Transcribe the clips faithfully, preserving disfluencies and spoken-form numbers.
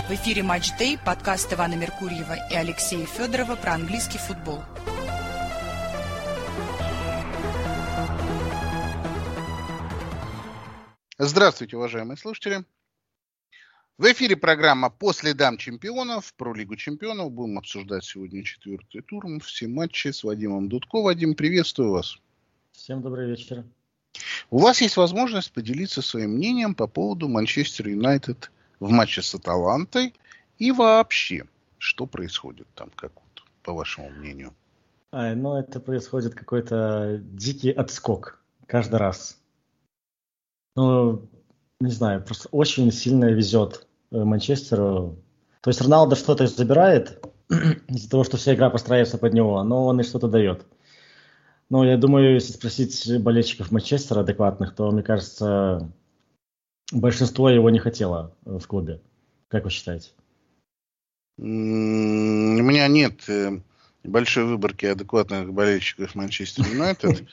В эфире «Матч Дэй», подкаст Ивана Меркурьева и Алексея Федорова про английский футбол. Здравствуйте, уважаемые слушатели. В эфире программа «По следам чемпионов» про Лигу чемпионов. Будем обсуждать сегодня четвертый тур, все матчи с Вадимом Дудко. Вадим, приветствую вас. Всем добрый вечер. У вас есть возможность поделиться своим мнением по поводу Манчестер Юнайтед в матче с Аталантой и вообще, что происходит там, как вот, по вашему мнению? А, ну, это происходит какой-то дикий отскок каждый раз. Ну, не знаю, просто очень сильно везет Манчестеру. То есть Роналдо что-то забирает из-за того, что вся игра постраивается под него, но он и что-то дает. Но я думаю, если спросить болельщиков Манчестера адекватных, то, мне кажется, большинство его не хотело в клубе. Как вы считаете? У меня нет большой выборки адекватных болельщиков Манчестер Юнайтед.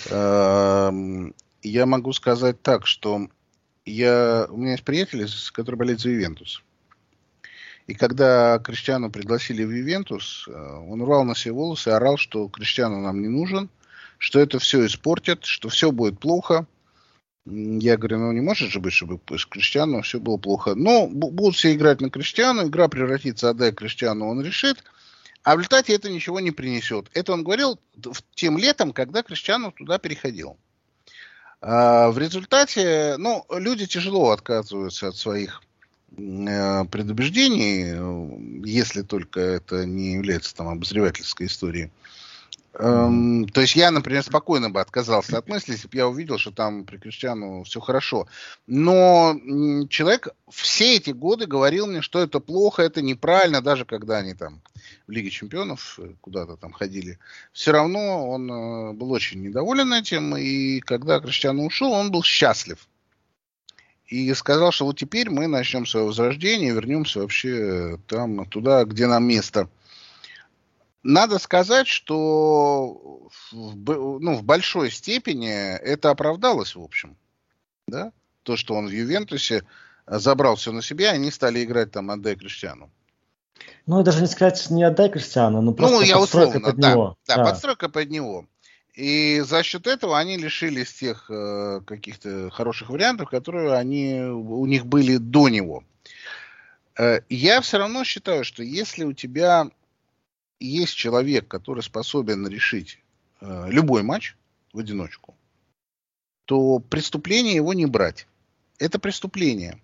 Я могу сказать так, что я, у меня есть приятели, которые болеют за Ювентус. И когда Криштиану пригласили в Ювентус, он рвал на себе волосы и орал, что Криштиану нам не нужен, что это все испортит, что все будет плохо. Я говорю, ну не может же быть, чтобы с Криштиану все было плохо. Но будут все играть на Криштиану, игра превратится, отдай Криштиану, он решит. А в результате это ничего не принесет. Это он говорил тем летом, когда Криштиану туда переходил. А в результате, ну, люди тяжело отказываются от своих э, предубеждений, если только это не является там обозревательской историей. Эм, то есть я, например, спокойно бы отказался от мысли, если бы я увидел, что там при Криштиану все хорошо. Но м, человек все эти годы говорил мне, что это плохо, это неправильно, даже когда они там в Лиге чемпионов куда-то там ходили. Все равно он э, был очень недоволен этим, и когда Криштиану ушел, он был счастлив. И сказал, что вот теперь мы начнем свое возрождение, вернемся вообще там, туда, где нам место. Надо сказать, что в, ну, в большой степени это оправдалось, в общем. Да? То, что он в Ювентусе забрал все на себя, они стали играть там «Отдай Криштиану». Ну, даже не сказать «не отдай Криштиану», но просто ну, я подстройка условно, под да, него. Да, да, подстройка под него. И за счет этого они лишились тех э, каких-то хороших вариантов, которые они, у них были до него. Э, я все равно считаю, что если у тебя есть человек, который способен решить э, любой матч в одиночку, то преступление его не брать. Это преступление.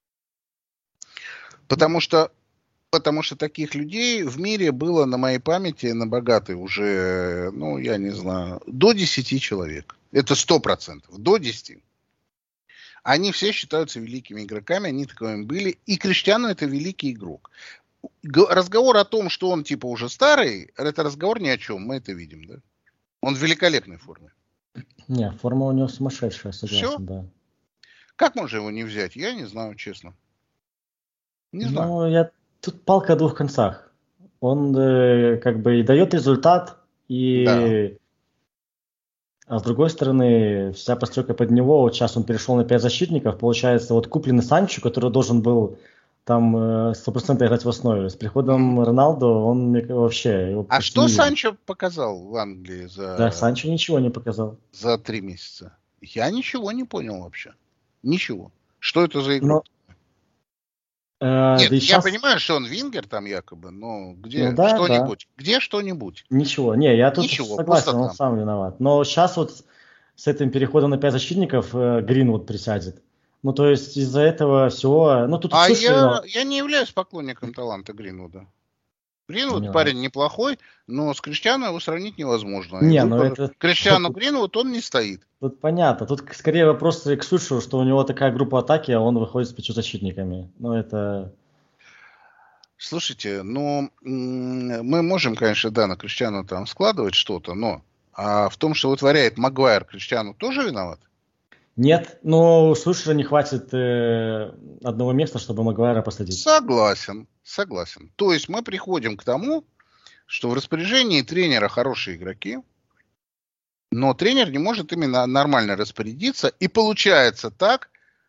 Потому что, потому что таких людей в мире было на моей памяти, на богатой уже, ну, я не знаю, до десяти человек. Это сто процентов. До десяти. Они все считаются великими игроками, они таковыми были. И Криштиану это великий игрок. Разговор о том, что он типа уже старый, это разговор ни о чем, мы это видим, да? Он в великолепной форме. Не, форма у него сумасшедшая, согласен, Все? да. Как можно его не взять? Я не знаю, честно. Не знаю. Ну, я... тут палка о двух концах. Он э, как бы и дает результат, и... Да. А с другой стороны, вся постройка под него, вот сейчас он перешел на пять защитников, получается, вот купленный Санчо, который должен был там сто процентов играть в основе. С приходом Роналдо он вообще... Его а что не Санчо показал в Англии за... Да, Санчо ничего не показал. За три месяца? Я ничего не понял вообще. Ничего. Что это за игрок? Но, э, Нет, да я сейчас... понимаю, что он вингер там якобы, но где ну, да, что-нибудь? Да. Где что-нибудь? Ничего. Не, я тут Ничего, согласен, он там. сам виноват. Но сейчас вот с этим переходом на пять защитников э, Гринвуд присядет. Ну, то есть из-за этого всего... Ну, тут а Суши, я, я не являюсь поклонником таланта Гринвуда. Гринвуд не парень неплохой, но с Криштиану его сравнить невозможно. Не, И ну выбор это... Криштиану Гринвуд, он не стоит. Тут понятно. Тут скорее вопрос к Сушу, что у него такая группа атаки, а он выходит с пятью защитниками. Ну, это... Слушайте, ну, мы можем, конечно, да, на Криштиану там складывать что-то, но а в том, что вытворяет Магуайр, Криштиану тоже виноват? Нет, но у Сушера не хватит э, одного места, чтобы Магуайра посадить. Согласен, согласен. То есть мы приходим к тому, что в распоряжении тренера хорошие игроки, но тренер не может именно нормально распорядиться. И получается так,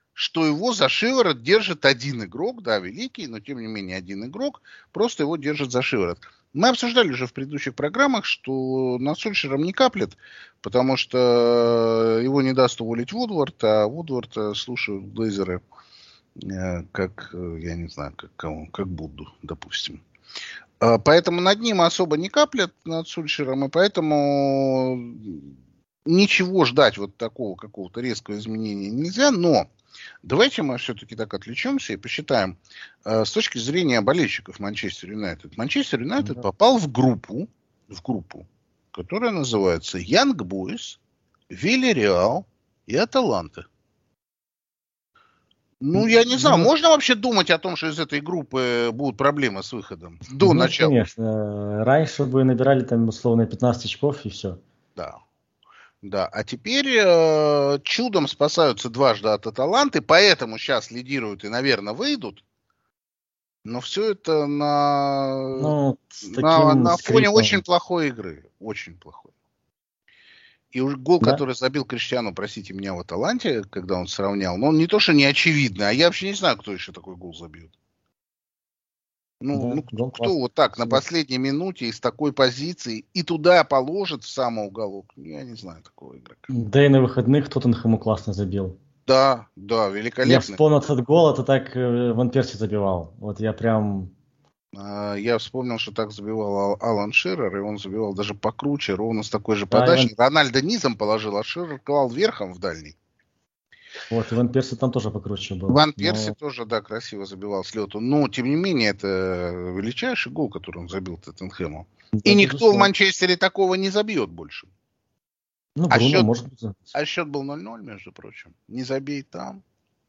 что его за шиворот держит один игрок, да, великий, но тем не менее один игрок, просто его держит за шиворот. Мы обсуждали уже в предыдущих программах, что над Сульшером не каплет, потому что его не даст уволить Вудвард, а Вудвард слушают Глейзеры как, я не знаю, как, как Будду, допустим. Поэтому над ним особо не каплет, над Сульшером, и поэтому ничего ждать вот такого какого-то резкого изменения нельзя, но давайте мы все-таки так отвлечемся и посчитаем э, с точки зрения болельщиков Манчестер Юнайтед. Манчестер Юнайтед mm-hmm. попал в группу, в группу, которая называется Young Boys, Вильяреал и Аталанта. Ну, я не знаю, ну, можно вообще думать о том, что из этой группы будут проблемы с выходом до ну, начала? Конечно. Раньше бы набирали там условно пятнадцать очков и все. Да. Да, а теперь э, чудом спасаются дважды от Аталанты, поэтому сейчас лидируют и, наверное, выйдут. Но все это на, ну, на, на фоне очень плохой игры. Очень плохой. И уже гол, да? который забил Криштиану, простите меня, в Аталанте, когда он сравнял, но он не то, что не очевидный, а я вообще не знаю, кто еще такой гол забьет. Ну, да, ну кто, кто вот так на последней минуте из такой позиции и туда положит в самый уголок? Я не знаю такого игрока. Да и на выходных Тоттенхэму классно забил. Да, да, великолепно. Я вспомнил этот гол, это так Ван Перси забивал. Вот я прям... Я вспомнил, что так забивал Алан Ширер, и он забивал даже покруче, ровно с такой же подачей. Да, Иван... Рональдо низом положил, а Ширер клал верхом в дальний. Вот, Иван Перси там тоже покруче был. Иван Перси но... тоже, да, красиво забивал с лету. Но, тем не менее, это величайший гол, который он забил Тоттенхэму. Да, и никто безусловно. В Манчестере такого не забьет больше. Ну, а, Бруно, счет... может быть. а счет был ноль ноль, между прочим. Не забей там.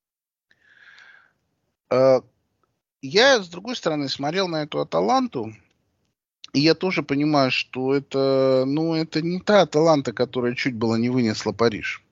Я, с другой стороны, смотрел на эту Аталанту, и я тоже понимаю, что это, ну, это не та Аталанта, которая чуть было не вынесла Париж.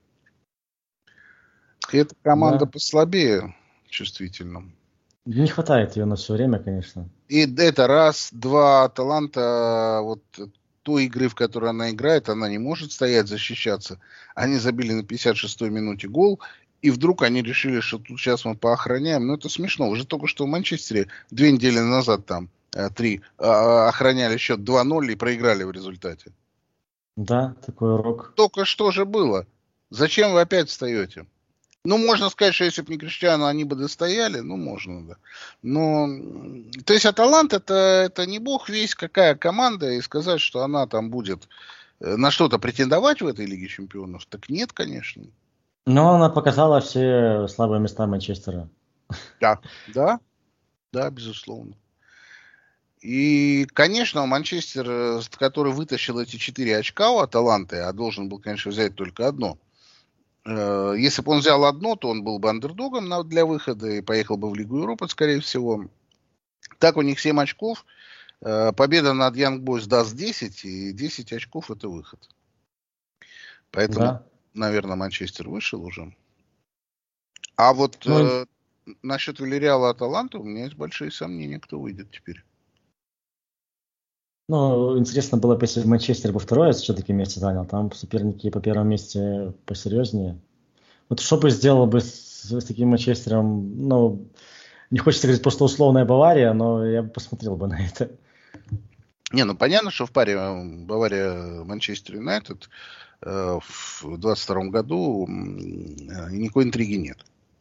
И эта команда да. послабее чувствительно. Не хватает ее на все время, конечно. И это раз, два, Аталанта, вот той игры, в которой она играет, она не может стоять, защищаться. Они забили на пятьдесят шестой минуте гол, и вдруг они решили, что тут сейчас мы поохраняем. Ну, это смешно. Уже только что в Манчестере две недели назад там, три, охраняли счет два ноль и проиграли в результате. Да, такой урок. Только что же было. Зачем вы опять встаете? Ну, можно сказать, что если бы не Криштиану, они бы достояли. Ну, можно, да. Но, то есть, Аталанта это, это не бог весть какая команда, и сказать, что она там будет на что-то претендовать в этой Лиге Чемпионов, так нет, конечно. Но она показала все слабые места Манчестера. Да, да, да, безусловно. И, конечно, Манчестер, который вытащил эти четыре очка у Аталанты, а должен был, конечно, взять только одно. Если бы он взял одно, то он был бы андердогом для выхода и поехал бы в Лигу Европы, скорее всего. Так у них семь очков. Победа над Young Boys даст десять, и десять очков это выход. Поэтому... Да. Наверное, Манчестер вышел уже. А вот ну, э, насчет Вильяреала и Аталанты у меня есть большие сомнения, кто выйдет теперь. Ну, интересно было бы, если Манчестер бы второе все-таки месте занял. Там соперники по первому месте посерьезнее. Вот что бы сделал бы с, с таким Манчестером, ну, не хочется говорить просто условная Бавария, но я бы посмотрел бы на это. Не, ну понятно, что в паре Бавария-Манчестер Юнайтед в двадцать втором году никакой интриги нет.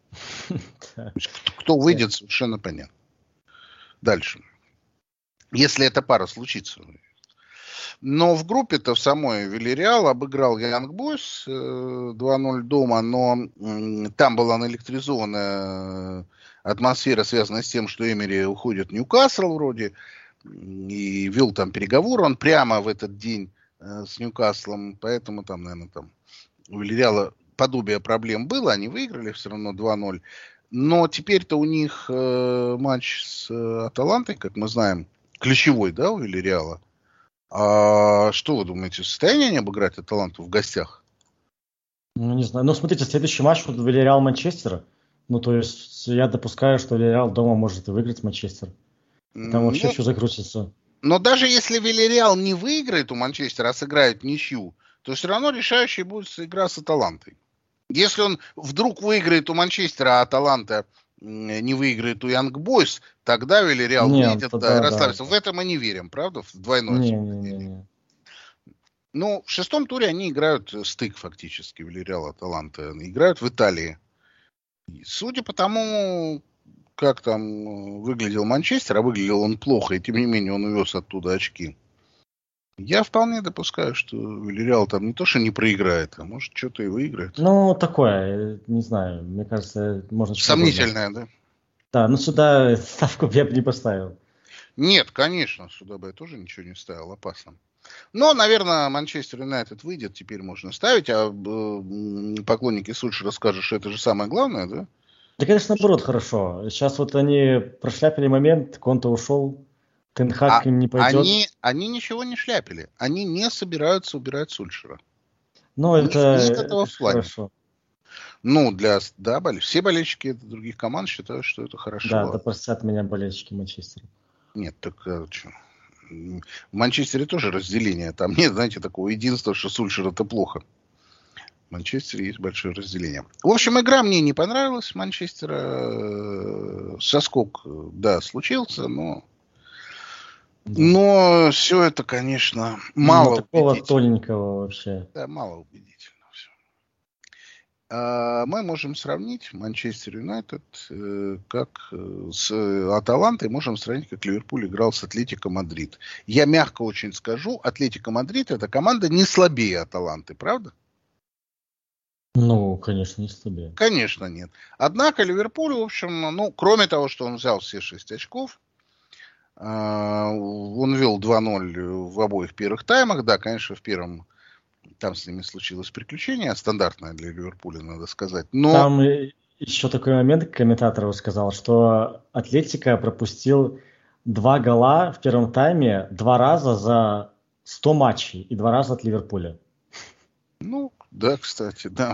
Кто выйдет, совершенно понятно. Дальше. Если эта пара случится. Но в группе-то в самой Вильяреал обыграл Young Boys два ноль дома, но там была наэлектризованная атмосфера, связанная с тем, что Эмери уходит в Ньюкасл вроде, и вел там переговоры. Он прямо в этот день с Ньюкаслом, поэтому там, наверное, там у Вильяреала подобие проблем было, они выиграли все равно два ноль, но теперь-то у них э, матч с э, Аталантой, как мы знаем, ключевой, да, у Вильяреала. А что вы думаете, в состоянии они обыграть Аталанту в гостях? Ну, не знаю, ну, смотрите, следующий матч вот Вильяреал-Манчестер, ну, то есть я допускаю, что Вильяреал дома может и выиграть Манчестер, там вообще ну... все закрутится. Но даже если Вильяреал не выиграет у Манчестера, а сыграет ничью, то все равно решающей будет игра с Аталантой. Если он вдруг выиграет у Манчестера, а Аталанта не выиграет у Янг Бойс, тогда Вильярреал выйдет, да, и расслабится. Да. В это мы не верим, правда? В двойное совпадение. Ну, в шестом туре они играют стык фактически, Вильярреал, Аталанта. Играют в Италии. И судя по тому, как там выглядел Манчестер, а выглядел он плохо, и тем не менее он увез оттуда очки, я вполне допускаю, что Вильярреал там не то, что не проиграет, а может что-то и выиграет. Ну, такое, не знаю, мне кажется, можно... Сомнительное, да? Да, ну сюда ставку я бы не поставил. Нет, конечно, сюда бы я тоже ничего не ставил, опасно. Но, наверное, Манчестер Юнайтед выйдет, теперь можно ставить, а э, поклонники Сульшера скажут, что это же самое главное, да? Да, конечно, наоборот, хорошо. Сейчас вот они прошляпили момент, Конте ушел, Тен Хаг а, им не пойдет. Они, они ничего не шляпили. Они не собираются убирать Сульшера. Ну, это, это хорошо. Ну, для да, болельщиков. Все болельщики других команд считают, что это хорошо. Да, да простят меня болельщики Манчестера. Нет, так а, что? В Манчестере тоже разделение. Там нет, знаете, такого единства, что Сульшер это плохо. В Манчестере есть большое разделение. В общем, игра мне не понравилась Манчестера. Соскок, да, случился, но... Да. Но все это, конечно, мало ну, такого тоненького вообще. Да, мало убедительно все. А, мы можем сравнить Манчестер Юнайтед как с Аталантой, можем сравнить, как Ливерпуль играл с Атлетико Мадрид. Я мягко очень скажу, Атлетико Мадрид это команда не слабее Аталанты, правда? Ну, конечно, не слабее. Конечно, нет. Однако Ливерпуль, в общем, ну, кроме того, что он взял все шесть очков, он вел два ноль в обоих первых таймах. Да, конечно, в первом там с ними случилось приключение, стандартное для Ливерпуля, надо сказать. Но... Там еще такой момент, комментатор сказал, что Атлетико пропустил два гола в первом тайме два раза за сто матчей и два раза от Ливерпуля. Ну, да, кстати, да.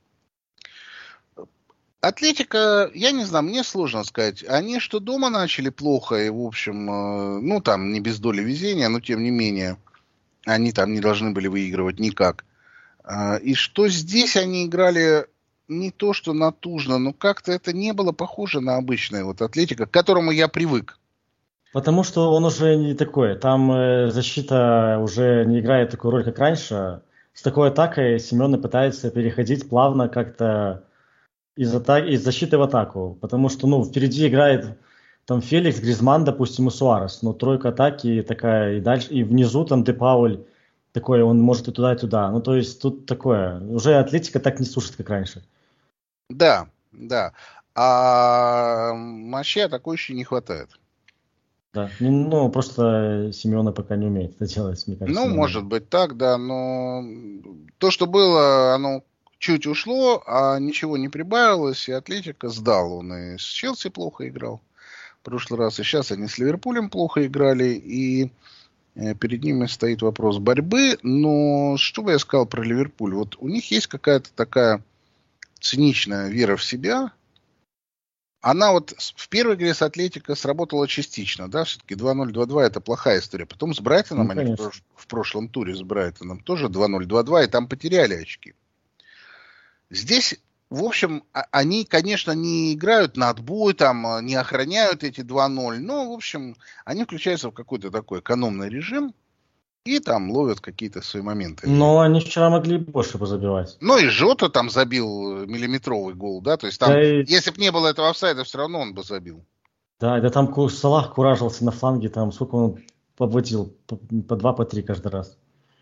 Атлетика, я не знаю, мне сложно сказать. Они что дома начали плохо, и, в общем, ну, там, не без доли везения, но, тем не менее, они там не должны были выигрывать никак. И что здесь они играли не то, что натужно, но как-то это не было похоже на обычное вот Атлетика, к которому я привык. Потому что он уже не такой. Там защита уже не играет такую роль, как раньше. С такой атакой Симеоне пытается переходить плавно как-то из, атаки, из защиты в атаку. Потому что, ну, впереди играет там Феликс, Гризман, допустим, и Суарес. Но тройка атаки такая, и дальше, и внизу там Де Пауль такой, он может и туда, и туда. Ну, то есть тут такое. Уже Атлетика так не сушит, как раньше. Да, да. А мощи атакующей не хватает. Да, ну, просто Симеоне пока не умеет это делать, мне кажется. Ну, может быть так, да, но то, что было, оно чуть ушло, а ничего не прибавилось, и Атлетика сдал. Он и с Челси плохо играл в прошлый раз, и сейчас они с Ливерпулем плохо играли, и перед ними стоит вопрос борьбы. Но что бы я сказал про Ливерпуль? Вот у них есть какая-то такая циничная вера в себя. Она вот в первой игре с Атлетико сработала частично, да, все-таки два ноль два два это плохая история. Потом с Брайтоном, ну, они в, в прошлом туре с Брайтоном тоже два ноль два два, и там потеряли очки. Здесь, в общем, они, конечно, не играют на отбой, там, не охраняют эти два ноль, но, в общем, они включаются в какой-то такой экономный режим и там ловят какие-то свои моменты. Но они вчера могли больше позабивать. Ну и Жота там забил миллиметровый гол, да, то есть там, да и... если бы не было этого офсайда, все равно он бы забил. Да, да там Салах куражился на фланге, там сколько он подводил, по, по два, по три каждый раз.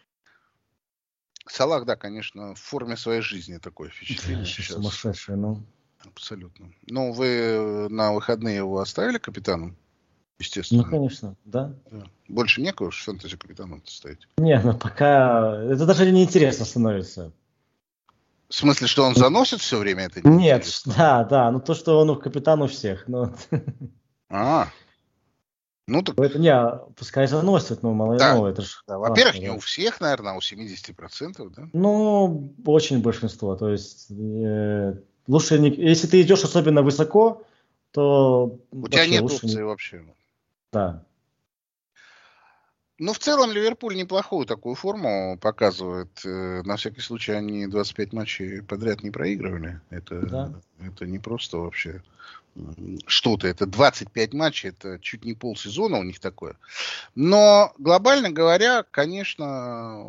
Салах, да, конечно, в форме своей жизни такое впечатление. Сейчас. Сумасшедший, ну. Абсолютно. Ну, вы на выходные его оставили капитаном? Естественно. Ну, конечно, да. да. Больше некого в фэнтези капитаном ставить? Не, ну пока... Это даже неинтересно становится. В смысле, что он заносит все время? Это Нет, да, да. Ну, то, что он капитан у всех. Но... А, ну так... Это не, пускай заносит, но мало да. ну, это же... Да. Во-первых, не да. у всех, наверное, а у семьдесят процентов, да? Ну, очень большинство. То есть, э, лучше... Не... Если ты идешь особенно высоко, то... У тебя нет опции не... вообще. Да. Ну, в целом, Ливерпуль неплохую такую форму показывает. На всякий случай, они двадцать пять матчей подряд не проигрывали. Это, Да. это не просто вообще что-то. Это двадцать пять матчей, это чуть не полсезона у них такое. Но, глобально говоря, конечно,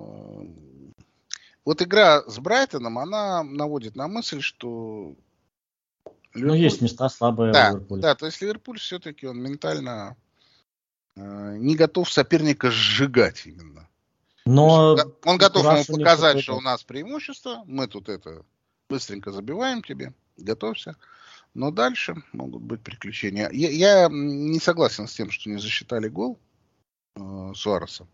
вот игра с Брайтоном, она наводит на мысль, что Ливерпуль... Ну, есть места слабые да, в Ливерпуле. Да, то есть Ливерпуль все-таки он ментально э, не готов соперника сжигать именно. Но он, он готов ему показать, что такой, у нас преимущество, мы тут это быстренько забиваем тебе, готовься. Но дальше могут быть приключения. Я, я не согласен с тем, что не засчитали гол э, Суареса.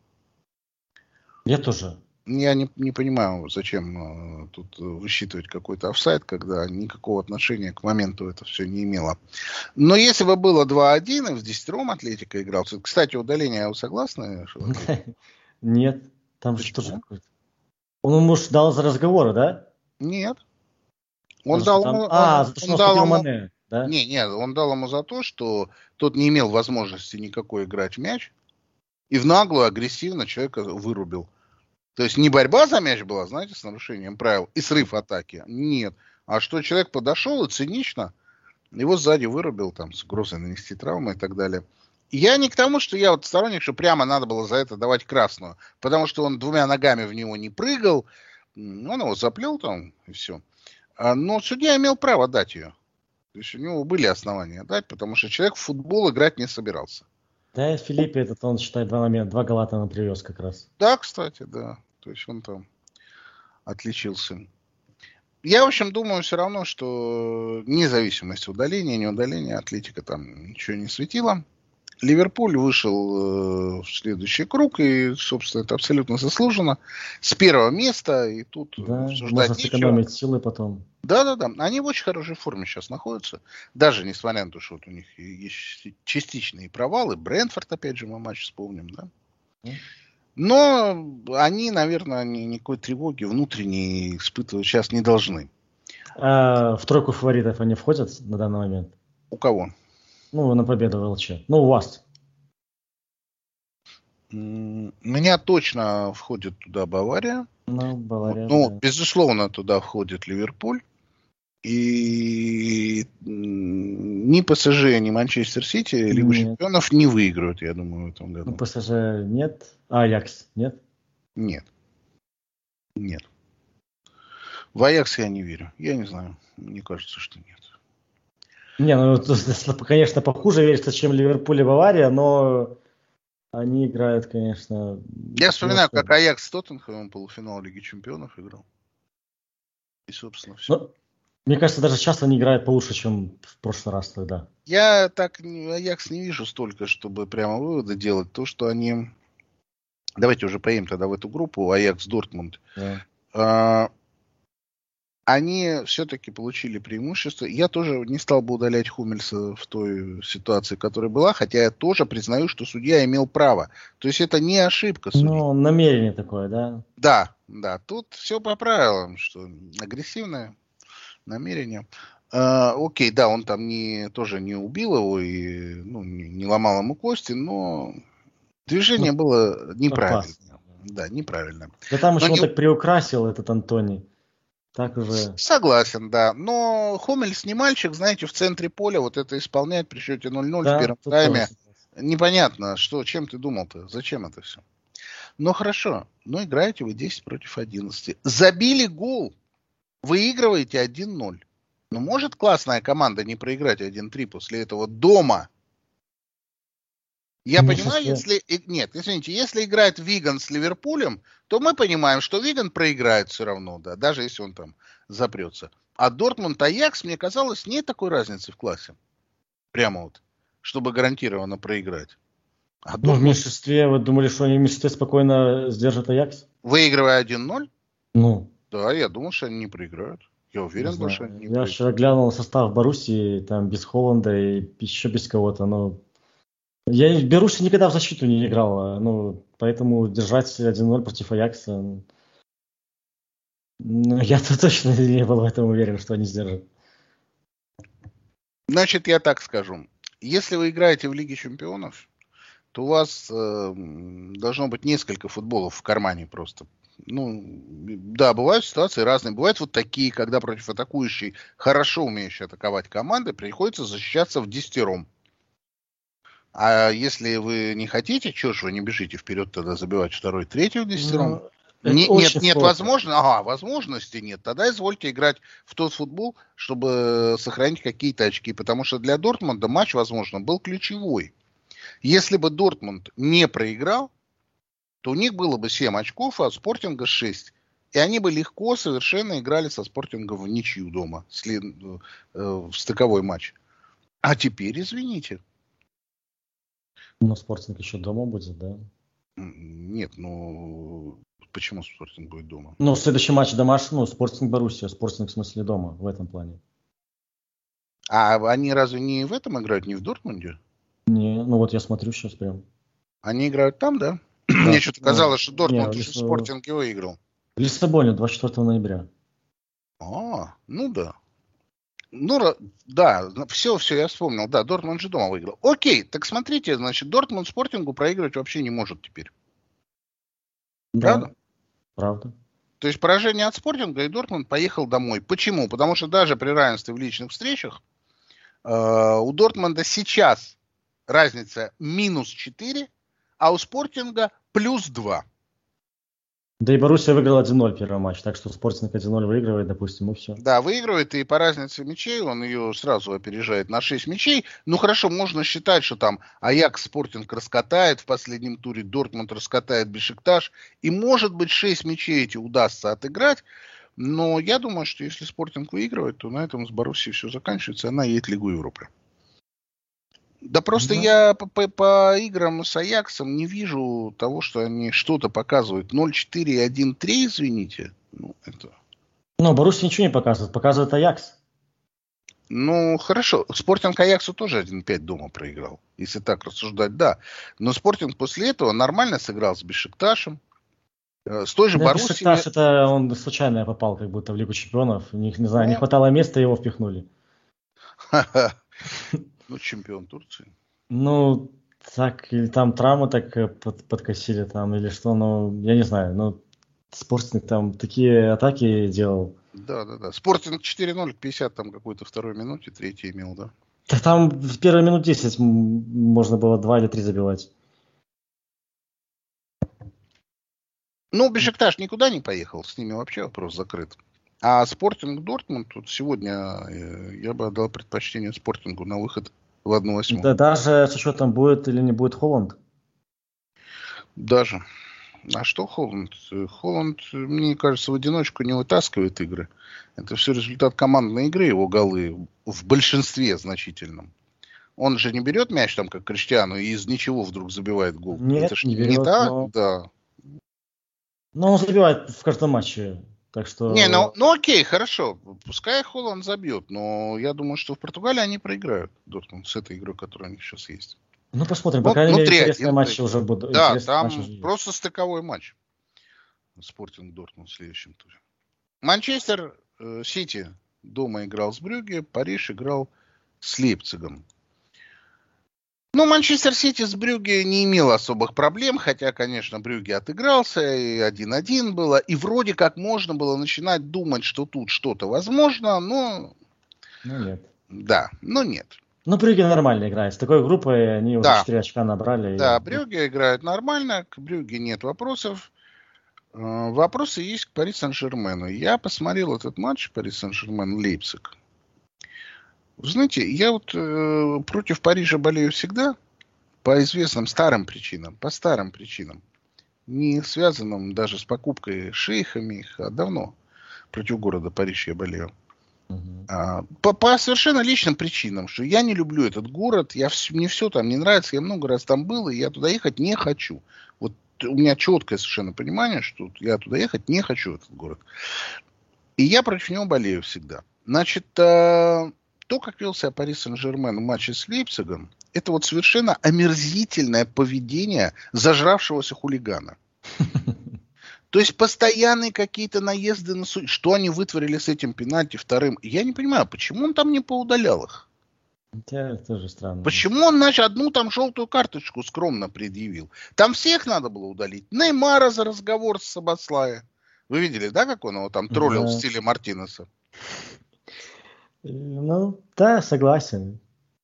Я тоже. Я не, не понимаю, зачем э, тут высчитывать какой-то офсайд, когда никакого отношения к моменту это все не имело. Но если бы было два один, и в десятером Атлетико играл... Кстати, удаление, вы согласны? Нет, там же тоже какой-то... Он ему дал за разговоры, да? Нет. Он дал ему... А, за то, что он дал ему... Мане, да? Не, нет, он дал ему за то, что тот не имел возможности никакой играть в мяч, и в наглую, агрессивно человека вырубил. То есть не борьба за мяч была, знаете, с нарушением правил и срыв атаки. Нет. А что человек подошел и цинично его сзади вырубил, там, с угрозой нанести травмы и так далее. И я не к тому, что я вот сторонник, что прямо надо было за это давать красную. Потому что он двумя ногами в него не прыгал. Он его заплел там, и все. Но судья имел право дать ее. То есть у него были основания дать, потому что человек в футбол играть не собирался. Да, Филиппе этот, он, считай, два момента, два гола там привез как раз. Да, кстати, да. То есть он там отличился. Я, в общем, думаю все равно, что независимость удаления, не удаления, Атлетико там ничего не светило. Ливерпуль вышел э, в следующий круг, и, собственно, это абсолютно заслуженно. С первого места, и тут да, обсуждать можно нечего. сэкономить силы потом. Да-да-да, они в очень хорошей форме сейчас находятся. Даже несмотря на то, что вот у них есть частичные провалы. Брентфорд, опять же, мы матч вспомним, да? Mm. Но они, наверное, ни, никакой тревоги внутренней испытывать сейчас не должны. А в тройку фаворитов они входят на данный момент? У кого? Ну, на победу в ЛЧ. Ну, у вас. У меня точно входит туда Бавария. Ну, Бавария, ну да. Безусловно, туда входит Ливерпуль. И ни ПСЖ, ни Манчестер Сити Лигу Чемпионов не выиграют, я думаю, в этом году. Ну, ПСЖ нет. А Аякс нет? Нет. Нет. В Аякс я не верю. Я не знаю. Мне кажется, что нет. Не, ну, конечно, похуже верится, чем Ливерпуль и Бавария, но они играют, конечно... Я вспоминаю, как Аякс с Тоттенхэмом полуфинал Лиги Чемпионов играл. И, собственно, все. Но, мне кажется, даже сейчас они играют получше, чем в прошлый раз тогда. Я так Аякс не вижу столько, чтобы прямо выводы делать. То, что они... Давайте уже поедем тогда в эту группу. Аякс, Дортмунд. Да. А... Они все-таки получили преимущество. Я тоже не стал бы удалять Хуммельса в той ситуации, которая была, хотя я тоже признаю, что судья имел право. То есть это не ошибка судьи. Ну, намерение такое, да? Да, да. Тут все по правилам, что агрессивное намерение. А, окей, да, он там не, тоже не убил его и ну, не, не ломал ему кости, но движение ну, было неправильно. Опасно. Да, неправильно. Да там еще но он не... так приукрасил, этот Антоний. Так уже... Согласен, да. Но Хуммельс не мальчик, знаете, в центре поля вот это исполнять при счете ноль ноль да, в первом тайме. Непонятно, что, чем ты думал-то, зачем это все. Ну хорошо, ну играете вы десять против одиннадцати. Забили гол, выигрываете один ноль. Ну может классная команда не проиграть один три после этого дома? Я не понимаю, если... Нет, извините, если играет Виган с Ливерпулем, то мы понимаем, что Виган проиграет все равно, да, даже если он там запрется. А Дортмунд, Аякс, мне казалось, нет такой разницы в классе. Прямо вот, чтобы гарантированно проиграть. А Дортмунд... Ну, в меньшинстве, вы думали, что они в меньшинстве спокойно сдержат Аякс? Выигрывая один ноль? Ну. Да, я думал, что они не проиграют. Я уверен, был, что они не Я проиграют. вчера глянул состав Боруссии, там без Холланда и еще без кого-то, но... Я Боруссия никогда в защиту не играл, ну, поэтому держать один ноль против Аякса, ну, я-то точно не был в этом уверен, что они сдержат. Значит, я так скажу. Если вы играете в Лиге Чемпионов, то у вас э, должно быть несколько футболов в кармане просто. Ну, да, бывают ситуации разные. Бывают вот такие, когда против атакующей, хорошо умеющей атаковать команды, приходится защищаться в десятером. А если вы не хотите, чего ж вы не бежите вперед тогда забивать второй, третий в десятером? Ну, Не, нет, нет сложно. возможности, ага, возможности нет. Тогда извольте играть в тот футбол, чтобы сохранить какие-то очки. Потому что для Дортмунда матч, возможно, был ключевой. Если бы Дортмунд не проиграл, то у них было бы семь очков, а у Спортинга шесть. И они бы легко совершенно играли со Спортингом в ничью дома, сли, э, в стыковой матч. А теперь, извините. Но Спортинг еще дома будет, да? Нет, ну... Почему Спортинг будет дома? Ну, следующий матч домашний, ну, Спортинг Боруссия, Спортинг в смысле дома, в этом плане. А они разве не в этом играют, не в Дортмунде? Не, ну вот я смотрю сейчас прям. Они играют там, да? Да. Мне что-то казалось, Ну, что Дортмунд не, уже Лис... Спортинг его выиграл. В Лиссабоне двадцать четвёртого ноября. А, ну да. Ну, да, все, все, я вспомнил. Да, Дортмунд же дома выиграл. Окей, так смотрите, значит, Дортмунд Спортингу проигрывать вообще не может теперь. Да, правда? Правда. То есть поражение от Спортинга, и Дортмунд поехал домой. Почему? Потому что даже при равенстве в личных встречах э, у Дортмунда сейчас разница минус четыре, а у Спортинга плюс два. Да и Боруссия выиграла один ноль первый матч, так что Спортинг один ноль выигрывает, допустим, и все. Да, выигрывает, и по разнице мячей он ее сразу опережает на шесть мячей. Ну хорошо, можно считать, что там Аякс Спортинг раскатает в последнем туре, Дортмунд раскатает Бешикташ, и может быть шесть мячей эти удастся отыграть. Но я думаю, что если Спортинг выигрывает, то на этом с Боруссией все заканчивается, она едет в Лигу Европы. Да просто Да. я по, по, по играм с Аяксом не вижу того, что они что-то показывают. ноль четыре и один три, извините. Ну, это... Но Боруссия ничего не показывает, показывает Аякс. Ну, хорошо. Спортинг Аяксу тоже один пять дома проиграл. Если так рассуждать, да. Но Спортинг после этого нормально сыграл с Бешикташем. С той же Да, Боруссией. Бешикташ, это он случайно попал как будто в Лигу Чемпионов. У них, не знаю, не хватало места, его впихнули. Ну, чемпион Турции. Ну, так, или там травмы так под, подкосили там, или что, ну, я не знаю. Ну, Спортинг там такие атаки делал. Да, да, да. Спортинг четыре ноль к пятьдесят там какой-то второй минуте, третий имел, да. Да там в первые минут десять можно было два или три забивать. Ну, Бешикташ никуда не поехал, с ними вообще вопрос закрыт. А Спортинг Дортмунд, тут сегодня я бы отдал предпочтение Спортингу на выход в одну восьмую. Да, даже с учетом, будет или не будет Холланд. Даже. А что Холланд? Холланд, мне кажется, в одиночку не вытаскивает игры. Это все результат командной игры, его голы в большинстве значительном. Он же не берет мяч там, как Криштиану, и из ничего вдруг забивает гол. Нет, это ж не не берет, так, но... да. Но он забивает в каждом матче. Так что... Не, ну, ну окей, хорошо. Пускай Холланд забьет, но я думаю, что в Португалии они проиграют Дортмунд с этой игрой, которая у них сейчас есть. Ну, посмотрим. Ну, По крайней ну, мере, три один, интересные матчи уже будут. Да, Интересные там матчи уже есть. просто стыковой матч. Спортинг Дортмунд в следующем туре. Манчестер э, Сити дома играл с Брюгге, Париж играл с Лейпцигом. Ну, Манчестер Сити с Брюгге не имел особых проблем, хотя, конечно, Брюгге отыгрался, и один один было, и вроде как можно было начинать думать, что тут что-то возможно, но... Ну, нет. Да, но нет. Ну, Брюгге нормально играет. С такой группой они уже Да. четыре очка набрали. Да, и... Брюгге играет нормально, к Брюгге нет вопросов. Вопросы есть к Пари Сен-Жермену. Я посмотрел этот матч Пари Сен-Жермен-Лейпциг. Вы знаете, я вот э, против Парижа болею всегда по известным старым причинам, по старым причинам, не связанным даже с покупкой шейхами их, а давно против города Париж я болею. Угу. А, по, по совершенно личным причинам, что я не люблю этот город, я, мне все там не нравится, я много раз там был, и я туда ехать не хочу. Вот у меня четкое совершенно понимание, что я туда ехать не хочу, в этот город. И я против него болею всегда. Значит, э, то, как вел себя Пари Сен-Жермен в матче с Лейпцигом, это вот совершенно омерзительное поведение зажравшегося хулигана. То есть постоянные какие-то наезды на судью. Что они вытворили с этим пенальти вторым? Я не понимаю, почему он там не поудалял их? Это тоже странно. Почему он, значит, одну там желтую карточку скромно предъявил? Там всех надо было удалить. Неймара за разговор с Сабатслая. Вы видели, да, как он его там троллил Да. в стиле Мартинеса? Ну, да, согласен.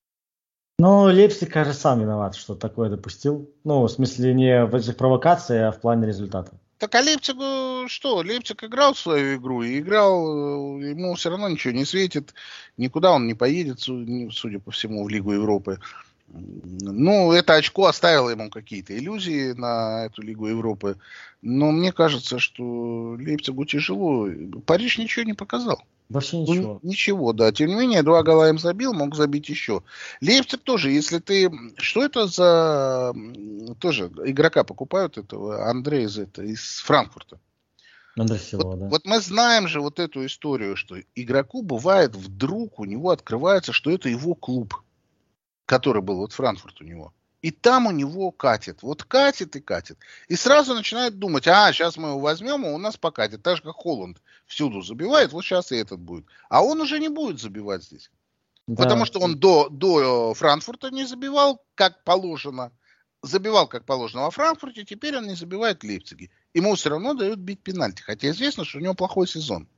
Но Лейпциг, кажется, сам виноват, что такое допустил. Ну, в смысле, не в этих провокациях, а в плане результата. Так а Лейпцигу что? Лейпциг играл в свою игру и играл, ему все равно ничего не светит, никуда он не поедет, судя по всему, в Лигу Европы. Ну, это очко оставило ему какие-то иллюзии на эту Лигу Европы. Но мне кажется, что Лейпцигу тяжело. Париж ничего не показал. Вообще ничего. Ну, ничего, да. Тем не менее, два гола им забил, мог забить еще. Лейпциг тоже, если ты... Что это за... Тоже игрока покупают этого, Андрея из, это, из Франкфурта. Андрей Силова, вот, да. вот мы знаем же вот эту историю, что игроку бывает вдруг, у него открывается, что это его клуб, который был вот Франкфурт у него. И там у него катит. Вот катит и катит. И сразу начинает думать, а, сейчас мы его возьмем, а у нас покатит. Так же, как Холланд всюду забивает, вот сейчас и этот будет. А он уже не будет забивать здесь. Да. Потому что он до, до Франкфурта не забивал, как положено. Забивал, как положено во Франкфурте, теперь он не забивает в Лейпциге. Ему все равно дают бить пенальти. Хотя известно, что у него плохой сезон.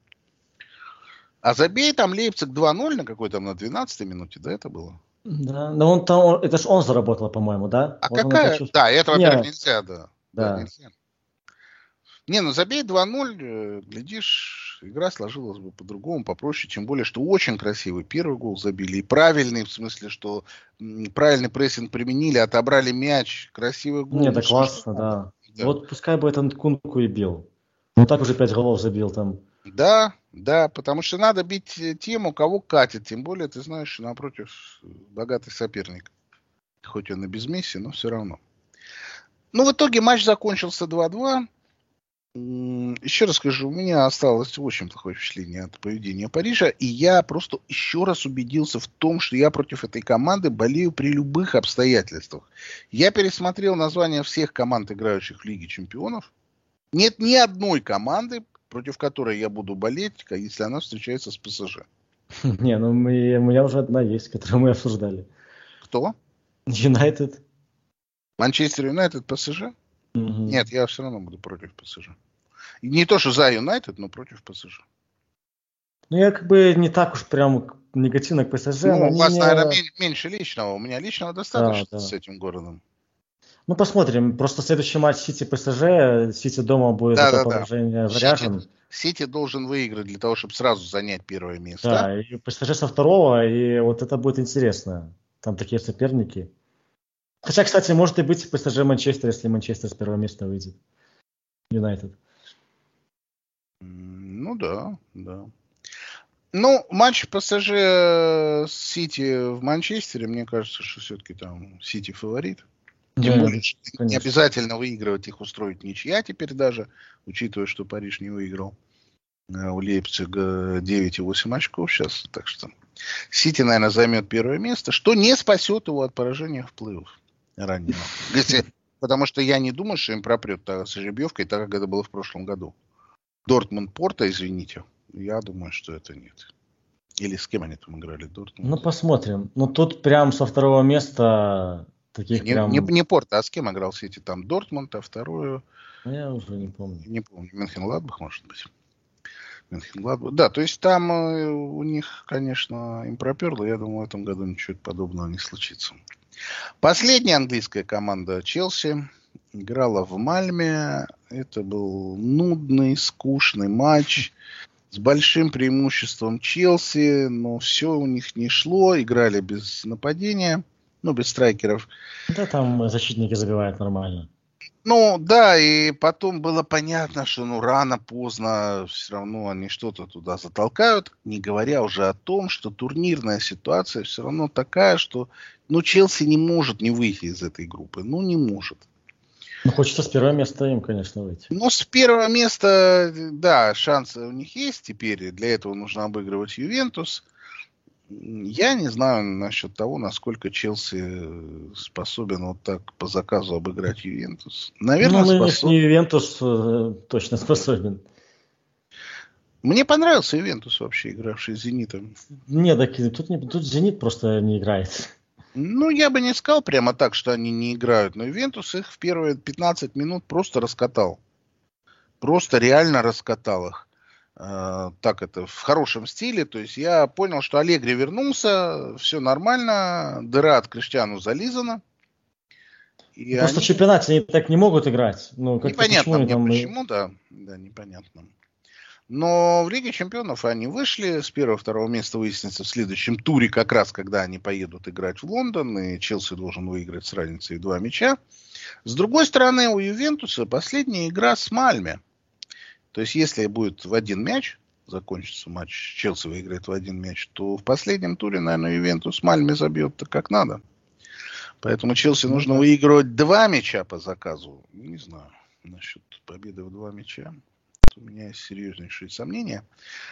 А забей там Лейпциг два ноль на какой там, на двенадцатой минуте, да, это было? Да, но он там, он, это же он заработал, по-моему, да? А вот какая? Это да, это, во-первых, нельзя, да. Да. да нельзя. Не, ну забей два ноль, глядишь, игра сложилась бы по-другому, попроще, тем более, что очень красивый первый гол забили, и правильный, в смысле, что правильный прессинг применили, отобрали мяч, красивый гол. Нет, это классно, да. да. Вот пускай бы этот Нкунку и бил. Он так уже пять голов забил там. Да, да, потому что надо бить тем, у кого катит, тем более, ты знаешь, напротив богатый соперник. Хоть он и без Месси, но все равно. Ну, в итоге матч закончился два-два. Еще раз скажу, у меня осталось очень плохое впечатление от поведения Парижа, и я просто еще раз убедился в том, что я против этой команды болею при любых обстоятельствах. Я пересмотрел названия всех команд, играющих в Лиге Чемпионов. Нет ни одной команды, против которой я буду болеть, если она встречается с ПСЖ. Не, ну мы, у меня уже одна есть, которую мы обсуждали. Кто? Юнайтед. Манчестер Юнайтед, ПСЖ? Угу. Нет, я все равно буду против ПСЖ. И не то, что за Юнайтед, но против ПСЖ. Ну, я как бы не так уж прям негативно к ПСЖ. Ну, у вас, не... наверное, меньше личного. У меня личного достаточно да, да. с этим городом. Ну, посмотрим. Просто следующий матч Сити-ПСЖ. Сити дома будет да, это да, положение да. заряжен. Сити, Сити должен выиграть для того, чтобы сразу занять первое место. Да, и ПСЖ со второго, и вот это будет интересно. Там такие соперники. Хотя, кстати, может и быть ПСЖ-Манчестер, если Манчестер с первого места выйдет. Юнайтед. Ну да, да. Ну, матч ПСЖ с Сити в Манчестере, мне кажется, что все-таки там Сити фаворит. Тем да, более, конечно. Не обязательно выигрывать, их устроить ничья теперь даже, учитывая, что Париж не выиграл. У Лейпцига девять и восемь очков сейчас, так что Сити, наверное, займет первое место, что не спасет его от поражения в плей-офф раннего. Если, потому что я не думаю, что им пропрет с жеребьевкой, так как это было в прошлом году. Дортмунд-Порто, извините, я думаю, что это нет. Или с кем они там играли? Дортмунд? Ну, посмотрим. Ну, тут прям со второго места таких не, прям... Не, не Порто, а с кем играл Сити? Там Дортмунд, а вторую... Я уже не помню. Не помню. Мюнхен-Гладбах, может быть. Мюнхен-Гладбах. Да, то есть там э, у них, конечно, им проперло. Я думаю, в этом году ничего подобного не случится. Последняя английская команда Челси играла в Мальме. Это был нудный, скучный матч с большим преимуществом Челси, но все у них не шло. Играли без нападения, ну, без страйкеров. Да, там защитники забивают нормально. Ну, да, и потом было понятно, что ну рано, поздно все равно они что-то туда затолкают, не говоря уже о том, что турнирная ситуация все равно такая, что ну Челси не может не выйти из этой группы, ну не может. Ну, хочется с первого места им, конечно, выйти. Ну, с первого места, да, шансы у них есть теперь, для этого нужно обыгрывать Ювентус. Я не знаю насчет того, насколько Челси способен вот так по заказу обыграть Ювентус. Наверное, ну, способен. Не Ювентус э, точно способен. Мне понравился Ювентус вообще, игравший с Зенитом. Не, так тут, не, тут Зенит просто не играет. Ну, я бы не сказал прямо так, что они не играют, но Ювентус их в первые пятнадцать минут просто раскатал. Просто реально раскатал их. Э, так это, в хорошем стиле. То есть я понял, что Аллегри вернулся, все нормально, дыра от Криштиану зализана. И Просто они... в чемпионате они так не могут играть. Ну, как-то Непонятно почему мне там... почему, да. Да, непонятно. Но в Лиге Чемпионов они вышли. С первого-второго места выяснится в следующем туре, как раз когда они поедут играть в Лондон. И Челси должен выиграть с разницей в два мяча. С другой стороны, у Ювентуса последняя игра с Мальме. То есть, если будет в один мяч, закончится матч, Челси выиграет в один мяч, то в последнем туре, наверное, Ювентус Мальме забьет-то как надо. Поэтому Челси ну, нужно да. выигрывать два мяча по заказу. Не знаю насчет победы в два мяча. У меня есть серьезнейшие сомнения.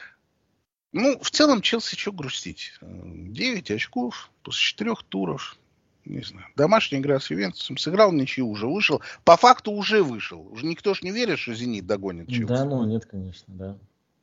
Ну, в целом, Челси что грустить? девять очков после четырех туров. Не знаю. Домашняя игра с Ювентусом. Сыграл ничью, уже вышел. По факту уже вышел. Уже никто ж не верит, что Зенит догонит Челси. Да, ну нет, конечно, да.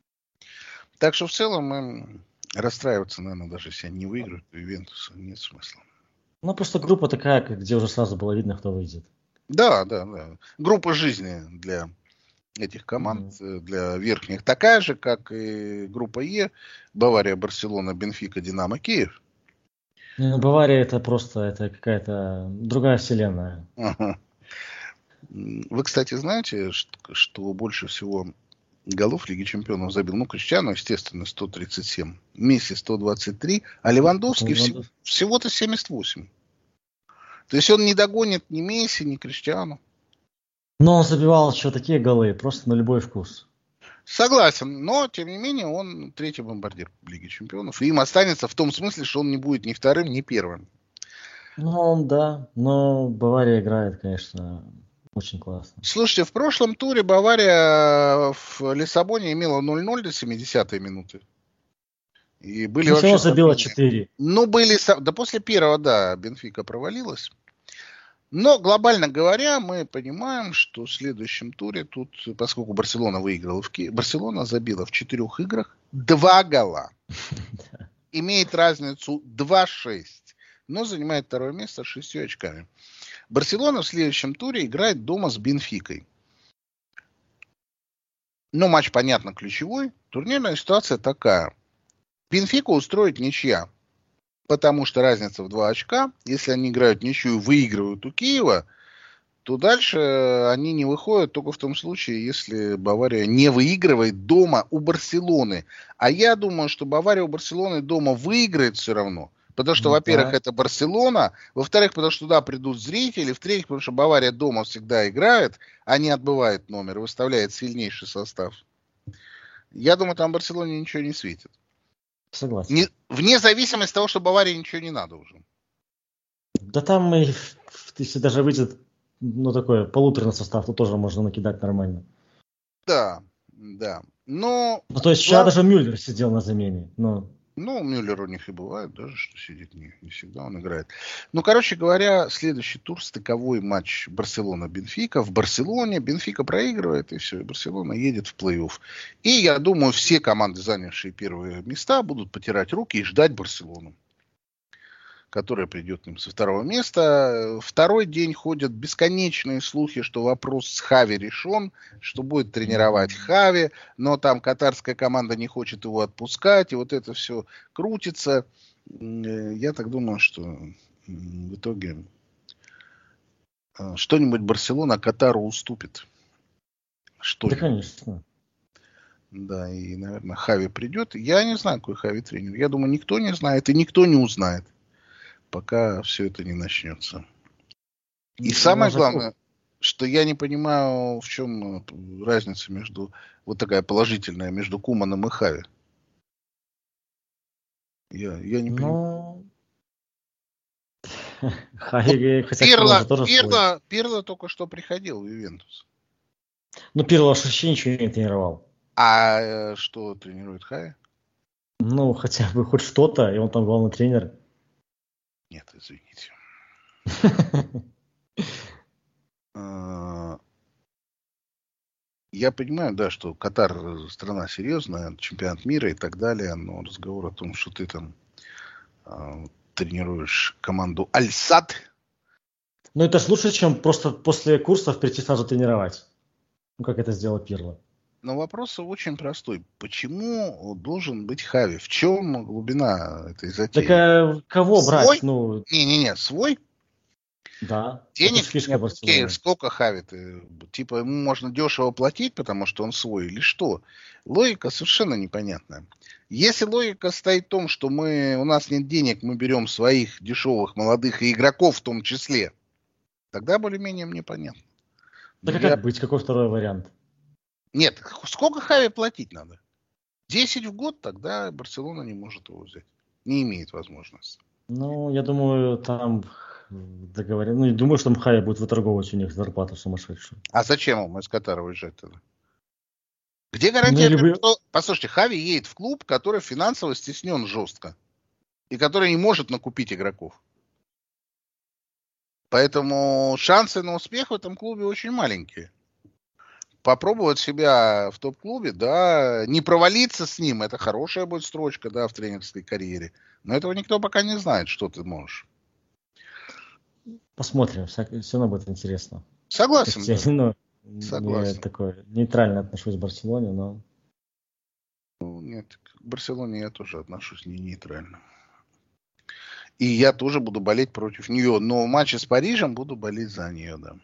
Так что в целом им расстраиваться, наверное, даже если они не выиграют у Ювентуса, нет смысла. Ну, просто группа такая, где уже сразу было видно, кто выйдет. Да, да, да. Группа жизни для этих команд, mm-hmm. для верхних, такая же, как и группа Е, Бавария, Барселона, Бенфика, Динамо, Киев. Ну, Бавария это просто это какая-то другая вселенная. Ага. Вы, кстати, знаете, что, что больше всего голов Лиги Чемпионов забил? Ну, Криштиану, естественно, сто тридцать семь. Месси сто двадцать три, а Левандовский всего, всего-то семьдесят восемь. То есть он не догонит ни Месси, ни Криштиану. Но он забивал еще такие голы, просто на любой вкус. Согласен, но, тем не менее, он третий бомбардир Лиги Чемпионов. И им останется в том смысле, что он не будет ни вторым, ни первым. Ну, да, но Бавария играет, конечно, очень классно. Слушайте, в прошлом туре Бавария в Лиссабоне имела ноль-ноль до семидесятой минуты. И были ну, вообще... забила четыре. Ну, были... Да после первого, да, Бенфика провалилась. Но, глобально говоря, мы понимаем, что в следующем туре тут, поскольку Барселона выиграла в Киеве, Барселона забила в четырех играх два гола. Имеет разницу два-шесть, но занимает второе место с шестью очками. Барселона в следующем туре играет дома с Бенфикой. Но матч, понятно, ключевой. Турнирная ситуация такая. Бенфику устроит ничья. Потому что разница в два очка. Если они играют ничью и выигрывают у Киева, то дальше они не выходят только в том случае, если Бавария не выигрывает дома у Барселоны. А я думаю, что Бавария у Барселоны дома выиграет все равно. Потому что, ну, во-первых, да. это Барселона. Во-вторых, потому что туда придут зрители. В-третьих, потому что Бавария дома всегда играет, а не отбывает номер, выставляет сильнейший состав. Я думаю, там Барселоне ничего не светит. Согласен. Не, вне зависимости от того, что Баварии ничего не надо уже. Да там, и, если даже выйдет, ну, такой полуторный состав, то тоже можно накидать нормально. Да, да. Но... Ну, то есть вчера глав... даже Мюллер сидел на замене. Но... Ну, Мюллер у них и бывает даже, что сидит, не, не всегда он играет. Ну, короче говоря, следующий тур, стыковой матч Барселона-Бенфика. В Барселоне Бенфика проигрывает, и все, и Барселона едет в плей-офф. И я думаю, все команды, занявшие первые места, будут потирать руки и ждать Барселону, которая придет им со второго места. Второй день ходят бесконечные слухи, что вопрос с Хави решен, что будет тренировать Хави, но там катарская команда не хочет его отпускать, и вот это все крутится. Я так думаю, что в итоге что-нибудь Барселона Катару уступит. Что-нибудь. Да, конечно. Да, и, наверное, Хави придет. Я не знаю, какой Хави тренер. Я думаю, никто не знает, и никто не узнает, пока все это не начнется. И ну, самое главное, что я не понимаю, в чем разница между, вот такая положительная, между Куманом и Хави. Я, я не понимаю. Ну, Хави, хотя Пирло, тоже Пирло, Пирло только что приходил в Ювентус. Ну, Пирло вообще ничего не тренировал. А что тренирует Хави? Ну, хотя бы хоть что-то, и он там главный тренер. Нет, извините. Я понимаю, да, что Катар страна серьезная, чемпионат мира и так далее, но разговор о том, что ты там э, тренируешь команду Аль-Сад. Ну, это ж лучше, чем просто после курсов прийти сразу тренировать. Ну, как это сделал Пирло. Но вопрос очень простой. Почему должен быть Хави? В чем глубина этой затеи? Так а кого Свой? брать? Ну, Не-не-не, свой? да. Денег Это фишка нет. Барселоны. Окей, сколько Хави ты? Типа ему можно дешево платить, потому что он свой, или что? Логика совершенно непонятная. Если логика стоит в том, что мы, у нас нет денег, мы берем своих дешевых молодых и игроков в том числе, тогда более-менее мне понятно. Но Так а я... как быть? Какой второй вариант? Нет, сколько Хави платить надо? десять в год, тогда Барселона не может его взять. Не имеет возможности. Ну, я думаю, там договорен. Ну, не думаю, что Мхая будет выторговывать у них зарплату сумасшедшую. А зачем ему из Катара уезжать тогда? Где Ну, гарантия, или вы- что... Послушайте, Хави едет в клуб, который финансово стеснен жестко. И который не может накупить игроков. Поэтому шансы на успех в этом клубе очень маленькие. Попробовать себя в топ-клубе, да, не провалиться с ним, это хорошая будет строчка, да, в тренерской карьере. Но этого никто пока не знает, что ты можешь. Посмотрим, все равно будет интересно. Согласен. То есть, Да. ну, Согласен. я такой нейтрально отношусь к Барселоне, но... Ну, нет, к Барселоне я тоже отношусь не нейтрально. И я тоже буду болеть против нее. Но в матче с Парижем буду болеть за нее, да.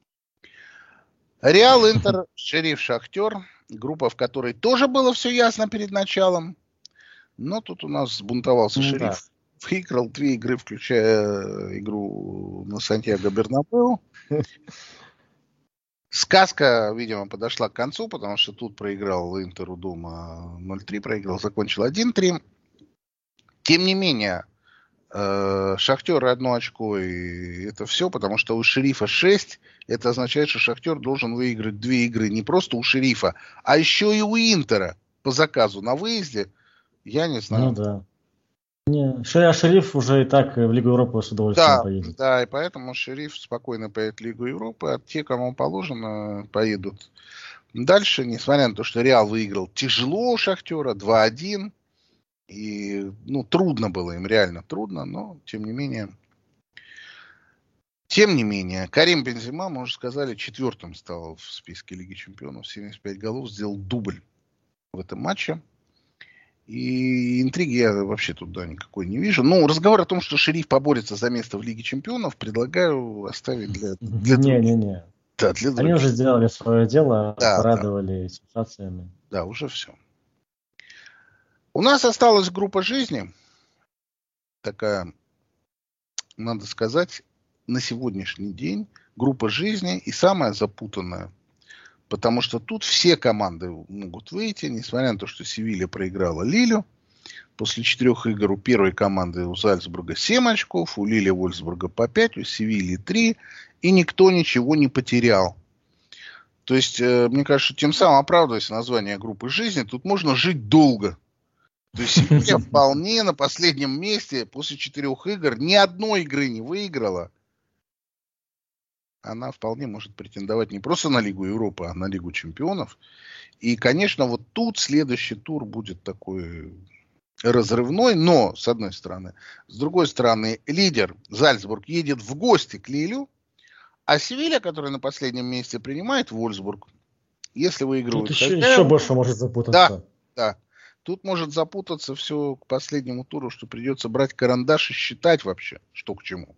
Реал, Интер, Шериф, Шахтер. Группа, в которой тоже было все ясно перед началом. Но тут у нас сбунтовался Ну, Шериф. Да. Выиграл две игры, включая игру на Сантьяго Бернабеу. Сказка, видимо, подошла к концу, потому что тут проиграл Интеру дома ноль три, проиграл, закончил один три. Тем не менее, Шахтер одно очко, и это все, потому что у Шерифа шесть. Это означает, что Шахтер должен выиграть две игры не просто у Шерифа, а еще и у Интера по заказу на выезде. Я не знаю. Ну да. Не, а Шериф уже и так в Лигу Европы с удовольствием да, поедет. Да, и поэтому Шериф спокойно поедет в Лигу Европы, а те, кому положено, поедут дальше, несмотря на то, что Реал выиграл тяжело у Шахтера, два один. И, ну, трудно было им, реально трудно, но, тем не менее, тем не менее, Карим Бензема, мы уже сказали, четвертым стал в списке Лиги Чемпионов, семьдесят пять голов, сделал дубль в этом матче. И интриги я вообще тут, да, никакой не вижу. Ну, разговор о том, что Шериф поборется за место в Лиге Чемпионов, предлагаю оставить для, для других. Не-не-не. Да, для Они уже сделали свое дело, да, порадовали да. сенсациями. Да, уже все. У нас осталась группа жизни. Такая, надо сказать, на сегодняшний день группа жизни и самая запутанная. Потому что тут все команды могут выйти, несмотря на то, что Севилья проиграла Лилю. После четырех игр у первой команды у Зальцбурга семь очков, у Лили Вольфсбурга по пять, у Севильи три. И никто ничего не потерял. То есть, мне кажется, тем самым оправдываясь название группы жизни, тут можно жить долго. То есть Севилья вполне на последнем месте после четырех игр ни одной игры не выиграла. Она вполне может претендовать не просто на Лигу Европы, а на Лигу Чемпионов. И, конечно, вот тут следующий тур будет такой разрывной, но, с одной стороны. С другой стороны, лидер Зальцбург едет в гости к Лилю, а Севилья, которая на последнем месте, принимает Вольфсбург. Если выигрывают... Тут еще, еще больше может запутаться. Да, да. Тут может запутаться все к последнему туру, что придется брать карандаш и считать вообще, что к чему.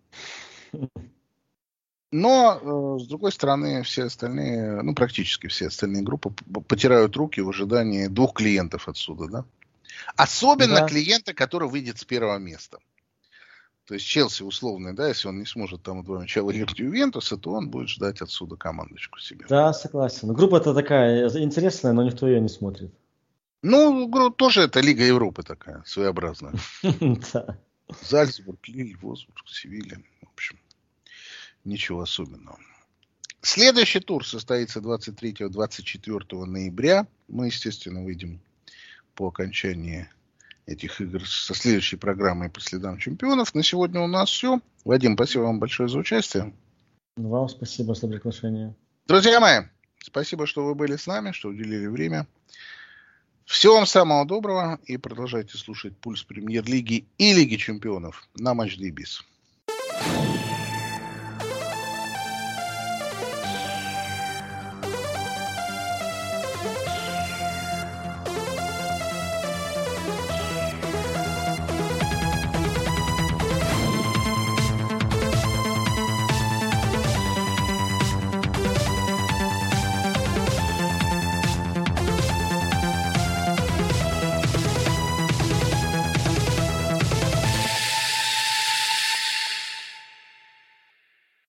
Но, э, с другой стороны, все остальные, ну, практически все остальные группы потирают руки в ожидании двух клиентов отсюда, да? Особенно да. клиента, который выйдет с первого места. То есть Челси условный, да, если он не сможет там в два мяча выиграть Ювентуса, то он будет ждать отсюда командочку себе. Да, согласен. Группа-то такая интересная, но никто ее не смотрит. Ну, тоже это Лига Европы такая, своеобразная. Да. Зальцбург, Лиль, Вольфсбург, Севилья, в общем. Ничего особенного. Следующий тур состоится двадцать третьего - двадцать четвёртого ноября. Мы, естественно, выйдем по окончании этих игр со следующей программой по следам чемпионов. На сегодня у нас все. Вадим, спасибо вам большое за участие. Вам спасибо за приглашение. Друзья мои, Спасибо, что вы были с нами, что уделили время. Всего вам самого доброго и продолжайте слушать «Пульс Премьер-лиги» и Лиги Чемпионов на Матч Day Biz.